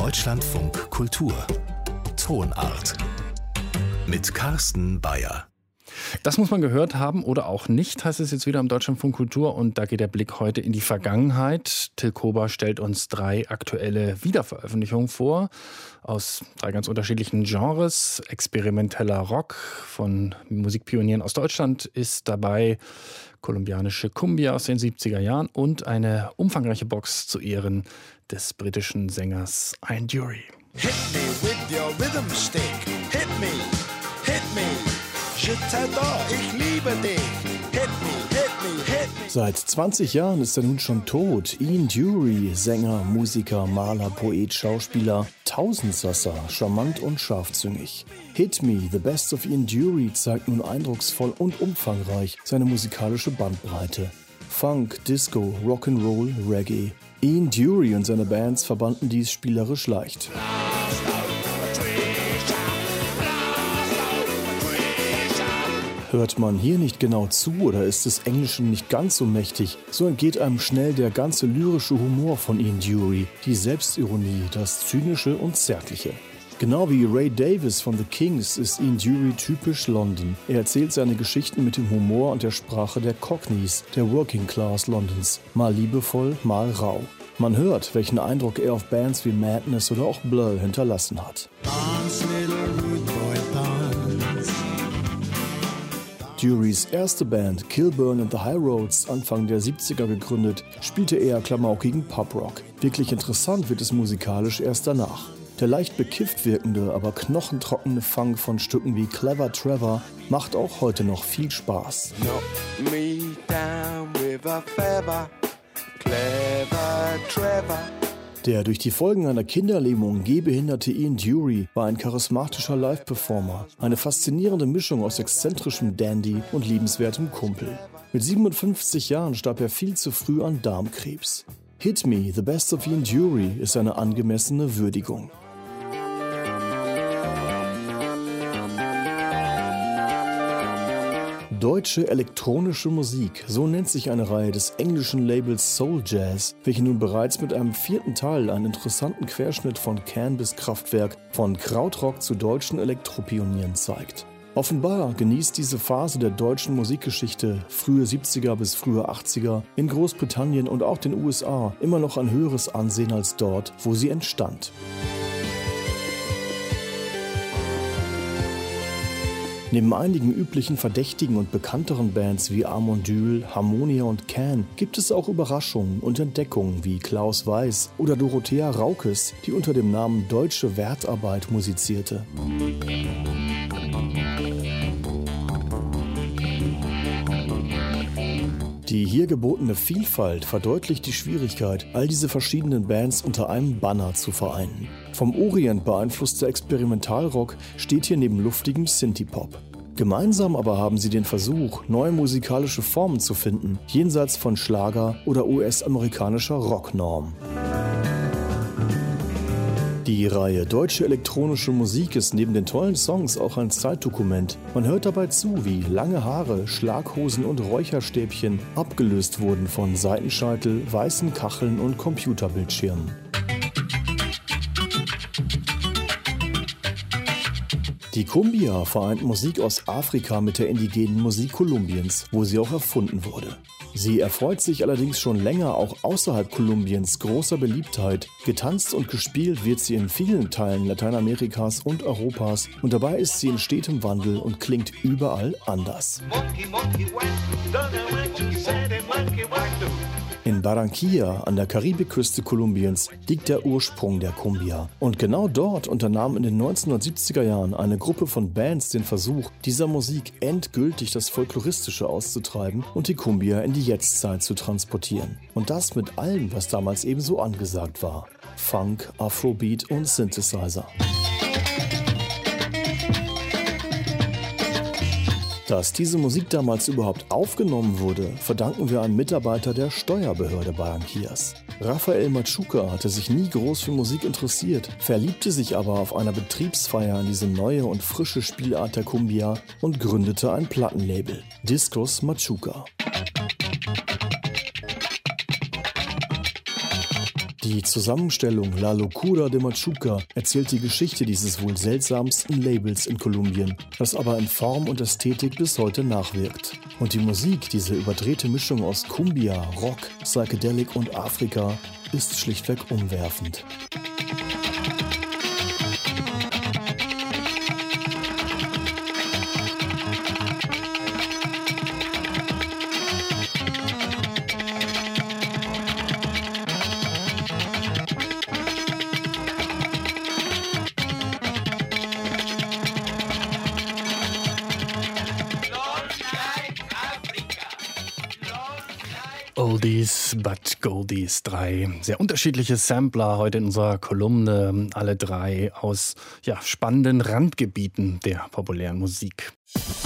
Deutschlandfunk Kultur Tonart mit Carsten Bayer. Das muss man gehört haben oder auch nicht, heißt es jetzt wieder im Deutschlandfunk Kultur. Und da geht der Blick heute in die Vergangenheit. Till Kober stellt uns 3 aktuelle Wiederveröffentlichungen vor, aus 3 ganz unterschiedlichen Genres. Experimenteller Rock von Musikpionieren aus Deutschland ist dabei, kolumbianische Cumbia aus den 70er Jahren und eine umfangreiche Box zu Ehren des britischen Sängers Ian Dury. Hit me with your rhythm stick. Hit me, hit me. Je t'adore, ich liebe dich. Hit me, hit me, hit me. Seit 20 Jahren ist er nun schon tot. Ian Dury, Sänger, Musiker, Maler, Poet, Schauspieler, Tausendsasser, charmant und scharfzüngig. Hit Me, The Best of Ian Dury zeigt nun eindrucksvoll und umfangreich seine musikalische Bandbreite. Funk, Disco, Rock'n'Roll, Reggae. Ian Dury und seine Bands verbanden dies spielerisch leicht. Hört man hier nicht genau zu oder ist des Englischen nicht ganz so mächtig, so entgeht einem schnell der ganze lyrische Humor von Ian Dury, die Selbstironie, das Zynische und Zärtliche. Genau wie Ray Davies von The Kings ist Ian Dury typisch London. Er erzählt seine Geschichten mit dem Humor und der Sprache der Cockneys, der Working Class Londons, mal liebevoll, mal rau. Man hört, welchen Eindruck er auf Bands wie Madness oder auch Blur hinterlassen hat. Durys erste Band, Kilburn and the High Roads, Anfang der 70er gegründet, spielte eher klamaukigen Pop-Rock. Wirklich interessant wird es musikalisch erst danach. Der leicht bekifft wirkende, aber knochentrockene Funk von Stücken wie Clever Trevor macht auch heute noch viel Spaß. Knock me down with a feather. Clever Trevor. Der durch die Folgen einer Kinderlähmung gehbehinderte Ian Dury war ein charismatischer Live-Performer, eine faszinierende Mischung aus exzentrischem Dandy und liebenswertem Kumpel. Mit 57 Jahren starb er viel zu früh an Darmkrebs. Hit Me, The Best of Ian Dury ist eine angemessene Würdigung. Deutsche elektronische Musik, so nennt sich eine Reihe des englischen Labels Soul Jazz, welche nun bereits mit einem 4. Teil einen interessanten Querschnitt von Can bis Kraftwerk, von Krautrock zu deutschen Elektropionieren zeigt. Offenbar genießt diese Phase der deutschen Musikgeschichte, frühe 70er bis frühe 80er, in Großbritannien und auch den USA immer noch ein höheres Ansehen als dort, wo sie entstand. Neben einigen üblichen verdächtigen und bekannteren Bands wie Armondül, Harmonia und Can gibt es auch Überraschungen und Entdeckungen wie Klaus Weiß oder Dorothea Raukes, die unter dem Namen Deutsche Wertarbeit musizierte. Die hier gebotene Vielfalt verdeutlicht die Schwierigkeit, all diese verschiedenen Bands unter einem Banner zu vereinen. Vom Orient beeinflusster Experimentalrock steht hier neben luftigem Synthie-Pop. Gemeinsam aber haben sie den Versuch, neue musikalische Formen zu finden, jenseits von Schlager oder US-amerikanischer Rocknorm. Die Reihe Deutsche elektronische Musik ist neben den tollen Songs auch ein Zeitdokument. Man hört dabei zu, wie lange Haare, Schlaghosen und Räucherstäbchen abgelöst wurden von Seitenscheitel, weißen Kacheln und Computerbildschirmen. Die Cumbia vereint Musik aus Afrika mit der indigenen Musik Kolumbiens, wo sie auch erfunden wurde. Sie erfreut sich allerdings schon länger auch außerhalb Kolumbiens großer Beliebtheit. Getanzt und gespielt wird sie in vielen Teilen Lateinamerikas und Europas und dabei ist sie in stetem Wandel und klingt überall anders. In Barranquilla, an der Karibikküste Kolumbiens, liegt der Ursprung der Cumbia. Und genau dort unternahm in den 1970er Jahren eine Gruppe von Bands den Versuch, dieser Musik endgültig das Folkloristische auszutreiben und die Cumbia in die Jetztzeit zu transportieren. Und das mit allem, was damals ebenso angesagt war. Funk, Afrobeat und Synthesizer. Dass diese Musik damals überhaupt aufgenommen wurde, verdanken wir einem Mitarbeiter der Steuerbehörde Barranquillas. Rafael Machuca hatte sich nie groß für Musik interessiert, verliebte sich aber auf einer Betriebsfeier in diese neue und frische Spielart der Cumbia und gründete ein Plattenlabel, Discos Machuca. Die Zusammenstellung La Locura de Machuca erzählt die Geschichte dieses wohl seltsamsten Labels in Kolumbien, das aber in Form und Ästhetik bis heute nachwirkt. Und die Musik, diese überdrehte Mischung aus Cumbia, Rock, Psychedelic und Afrika, ist schlichtweg umwerfend. Oldies but Goldies, 3 sehr unterschiedliche Sampler heute in unserer Kolumne, alle 3 aus spannenden Randgebieten der populären Musik.